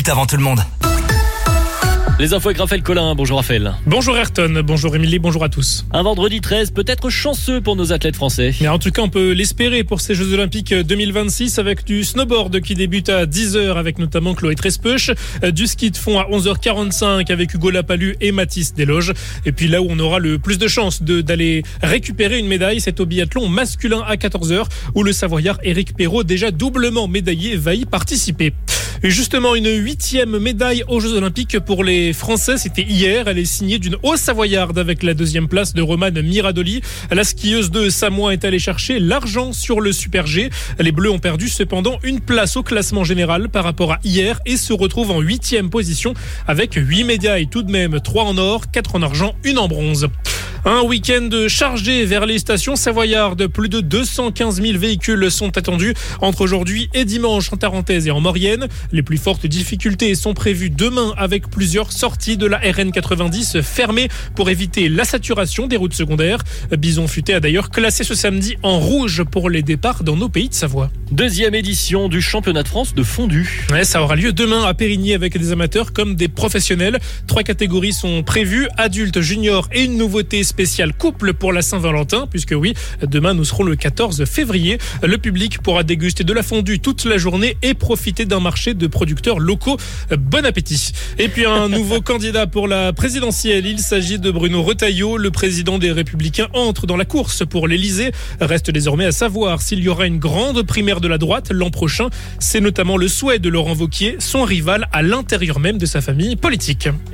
avant tout le monde. Les infos avec Raphaël Collin. Bonjour Raphaël. Bonjour Ayrton, bonjour Émilie, bonjour à tous. Un vendredi 13 peut être chanceux pour nos athlètes français. Mais en tout cas, on peut l'espérer pour ces Jeux Olympiques 2026 avec du snowboard qui débute à 10h avec notamment Chloé Trespeuch, du ski de fond à 11h45 avec Hugo Lapalus et Mathis Desloges. Et puis là où on aura le plus de chances d'aller récupérer une médaille, c'est au biathlon masculin à 14h où le Savoyard Éric Perrault, déjà doublement médaillé, va y participer. Et justement, une 8e médaille aux Jeux Olympiques pour les Français, c'était hier. Elle est signée d'une Haut-Savoyarde avec la 2e place de Romane Miradoli. La skieuse de Samoa est allée chercher l'argent sur le Super G. Les Bleus ont perdu cependant une place au classement général par rapport à hier et se retrouvent en 8e position avec 8 médailles tout de même, 3 en or, 4 en argent, 1 en bronze. Un week-end chargé vers les stations savoyardes. Plus de 215 000 véhicules sont attendus entre aujourd'hui et dimanche en Tarentaise et en Maurienne. Les plus fortes difficultés sont prévues demain avec plusieurs sorties de la RN 90 fermées pour éviter la saturation des routes secondaires. Bison Futé a d'ailleurs classé ce samedi en rouge pour les départs dans nos pays de Savoie. 2e édition du championnat de France de fondu. Ouais, ça aura lieu demain à Périgny avec des amateurs comme des professionnels. 3 catégories sont prévues, adultes, juniors et une nouveauté spéciale couple pour la Saint-Valentin, puisque oui, demain nous serons le 14 février. Le public pourra déguster de la fondue toute la journée et profiter d'un marché de producteurs locaux. Bon appétit. Et puis un nouveau candidat pour la présidentielle, il s'agit de Bruno Retailleau. Le président des Républicains entre dans la course pour l'Élysée. Reste désormais à savoir s'il y aura une grande primaire de la droite l'an prochain. C'est notamment le souhait de Laurent Wauquiez, son rival à l'intérieur même de sa famille politique.